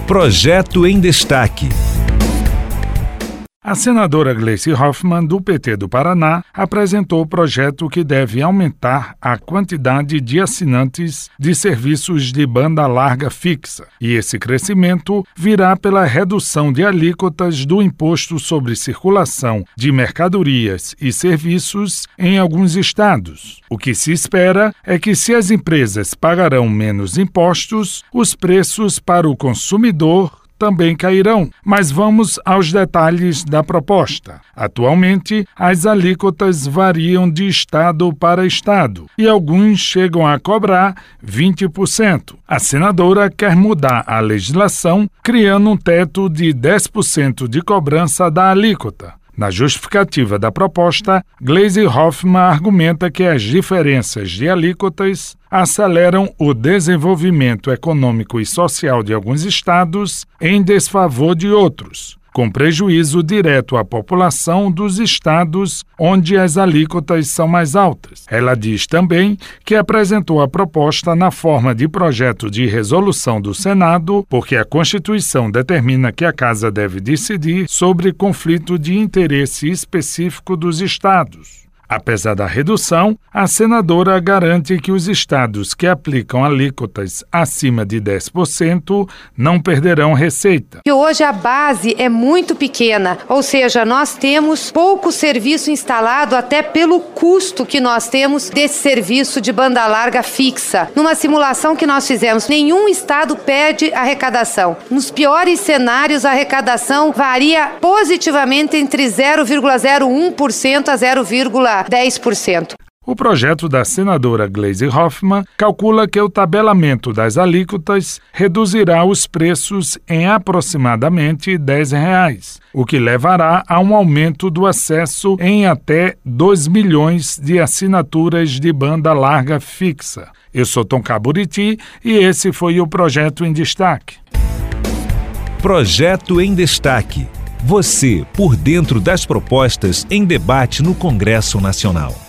Projeto em Destaque. A senadora Gleisi Hoffmann, do PT do Paraná, apresentou o projeto que deve aumentar a quantidade de assinantes de serviços de banda larga fixa. E esse crescimento virá pela redução de alíquotas do Imposto sobre Circulação de Mercadorias e Serviços em alguns estados. O que se espera é que, se as empresas pagarão menos impostos, os preços para o consumidor também cairão. Mas vamos aos detalhes da proposta. Atualmente, as alíquotas variam de estado para estado e alguns chegam a cobrar 20%. A senadora quer mudar a legislação, criando um teto de 10% de cobrança da alíquota. Na justificativa da proposta, Gleisi Hoffmann argumenta que as diferenças de alíquotas aceleram o desenvolvimento econômico e social de alguns estados em desfavor de outros, com prejuízo direto à população dos estados onde as alíquotas são mais altas. Ela diz também que apresentou a proposta na forma de projeto de resolução do Senado, porque a Constituição determina que a Casa deve decidir sobre conflito de interesse específico dos estados. Apesar da redução, a senadora garante que os estados que aplicam alíquotas acima de 10% não perderão receita. E hoje a base é muito pequena, ou seja, nós temos pouco serviço instalado até pelo custo que nós temos desse serviço de banda larga fixa. Numa simulação que nós fizemos, nenhum estado perde arrecadação. Nos piores cenários, a arrecadação varia positivamente entre 0,01% a 0,10%. O projeto da senadora Gleisi Hoffmann calcula que o tabelamento das alíquotas reduzirá os preços em aproximadamente R$10, o que levará a um aumento do acesso em até 2 milhões de assinaturas de banda larga fixa. Eu sou Tom Caburiti e esse foi o Projeto em Destaque. Projeto em Destaque. Você por dentro das propostas em debate no Congresso Nacional.